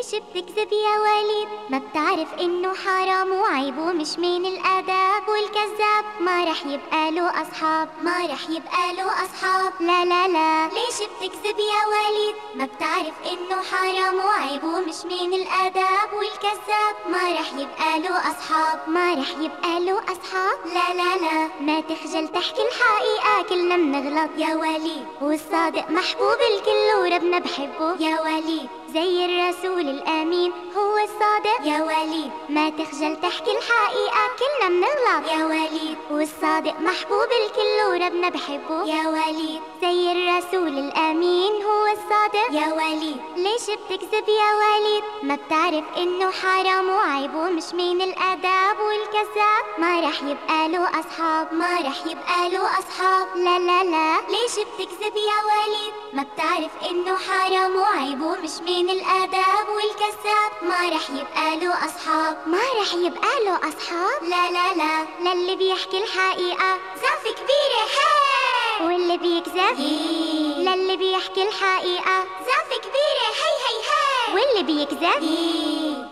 ليش بتكذب يا وليد؟ ما بتعرف انه حرام وعيب ومش من الاداب، والكذاب ما رح يبقى له اصحاب، ما رح يبقى له اصحاب. لا لا لا، ليش بتكذب يا وليد؟ ما بتعرف انه حرام وعيب ومش من الاداب، والكذاب ما رح يبقى له اصحاب، ما رح يبقى له اصحاب. لا لا لا، ما تخجل تحكي الحقيقة، كلنا بنغلط يا وليد، والصادق محبوب الكل وربنا بحبه يا وليد، زي الرسول الامين هو الصادق يا وليد. ما تخجل تحكي الحقيقة، كلنا بنغلط يا وليد، والصادق محبوب الكل وربنا بحبه يا وليد، زي الرسول الامين هو الصادق يا وليد. ليش بتكذب يا وليد؟ ما بتعرف انه حرام وعيب ومش من الاداب، والكذاب ما رح يبقى له اصحاب، ما رح يبقى له اصحاب. لا لا لا، ليش بتكذب يا وليد؟ ما بتعرف انه حرام وعيب ومش من الاداب، والكذاب ما رح يبقى له اصحاب، ما رح يبقى له اصحاب. لا لا لا، للي بيحكي الحقيقة زعف كبيرة هي، واللي بيكذب للي بيحكي الحقيقة زعف كبيرة هي هي هي، واللي بيكذب هي.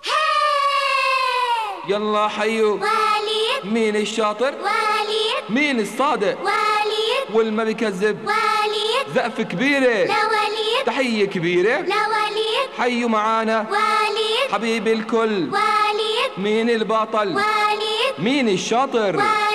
يلا حيو وليد، مين الشاطر؟ وليد، مين الصادق؟ وليد، والما بيكذب وليد، زقف كبيرة، لا وليد، تحية كبيرة، لا وليد، حيوا معانا وليد، حبيب الكل. وليد، مين البطل؟ وليد، مين الشاطر؟ وليد.